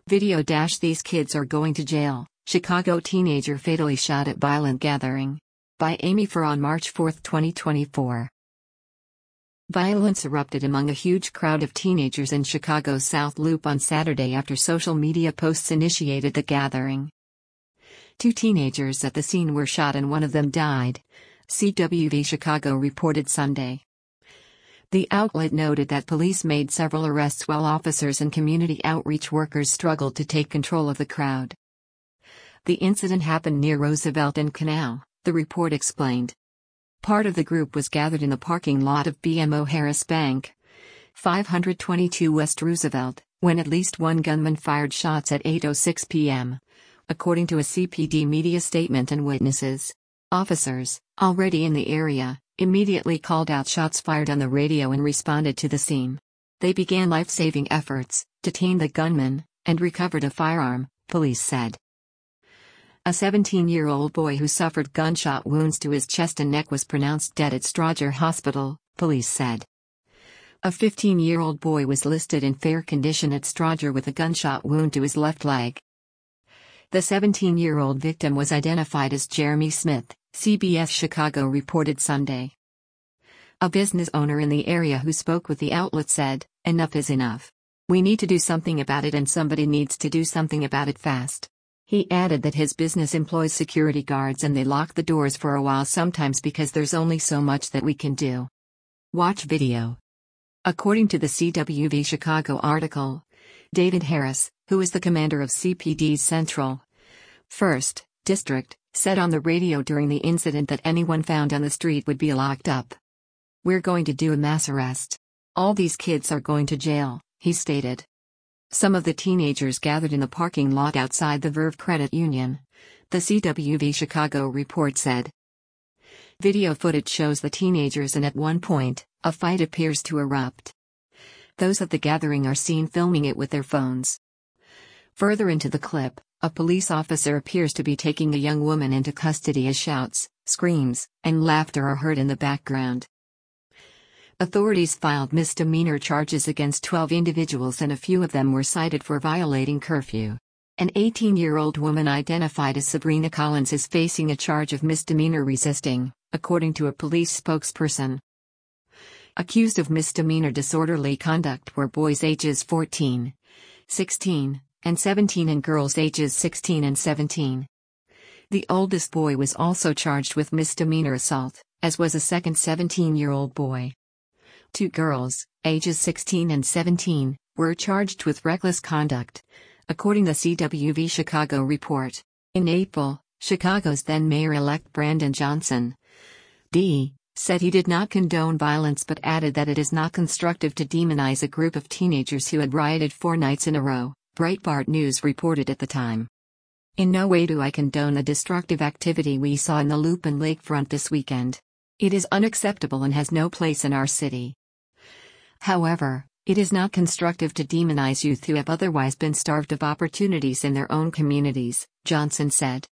Video dash These kids are going to jail. Chicago teenager fatally shot at violent gathering. By Amy Farr on March 4, 2024. Violence erupted among a huge crowd of teenagers in Chicago's South Loop on Saturday after social media posts initiated the gathering. 2 teenagers at the scene were shot and one of them died, CWV Chicago reported Sunday. The outlet noted that police made several arrests while officers and community outreach workers struggled to take control of the crowd. The incident happened near Roosevelt and Canal, the report explained. Part of the group was gathered in the parking lot of BMO Harris Bank, 522 West Roosevelt, when at least one gunman fired shots at 8:06 p.m., according to a CPD media statement and witnesses. Officers, already in the area, immediately called out shots fired on the radio and responded to the scene. They began life-saving efforts, detained the gunman, and recovered a firearm, police said. A 17-year-old boy who suffered gunshot wounds to his chest and neck was pronounced dead at Strother Hospital, police said. A 15-year-old boy was listed in fair condition at Strother with a gunshot wound to his left leg. The 17-year-old victim was identified as Jeremy Smith, CBS Chicago reported Sunday. A business owner in the area who spoke with the outlet said, "Enough is enough. We need to do something about it and somebody needs to do something about it fast." He added that his business employs security guards and they lock the doors for a while sometimes because there's only so much that we can do. Watch video. According to the CWV Chicago article, David Harris, who is the commander of CPD's Central 1st District, said on the radio during the incident that anyone found on the street would be locked up. "We're going to do a mass arrest. All these kids are going to jail," he stated. Some of the teenagers gathered in the parking lot outside the Verve Credit Union, the CWV Chicago report said. Video footage shows the teenagers and at one point, a fight appears to erupt. Those at the gathering are seen filming it with their phones. Further into the clip, a police officer appears to be taking a young woman into custody as shouts, screams, and laughter are heard in the background. Authorities filed misdemeanor charges against 12 individuals and a few of them were cited for violating curfew. An 18-year-old woman identified as Sabrina Collins is facing a charge of misdemeanor resisting, according to a police spokesperson. Accused of misdemeanor disorderly conduct were boys ages 14, 16, and 17 and girls ages 16 and 17. The oldest boy was also charged with misdemeanor assault, as was a second 17-year-old boy. 2 girls, ages 16 and 17, were charged with reckless conduct, according to the CWV Chicago report. In April, Chicago's then-mayor-elect Brandon Johnson, D., said he did not condone violence but added that it is not constructive to demonize a group of teenagers who had rioted 4 nights in a row, Breitbart News reported at the time. "In no way do I condone the destructive activity we saw in the Loop and Lakefront this weekend. It is unacceptable and has no place in our city. However, it is not constructive to demonize youth who have otherwise been starved of opportunities in their own communities," Johnson said.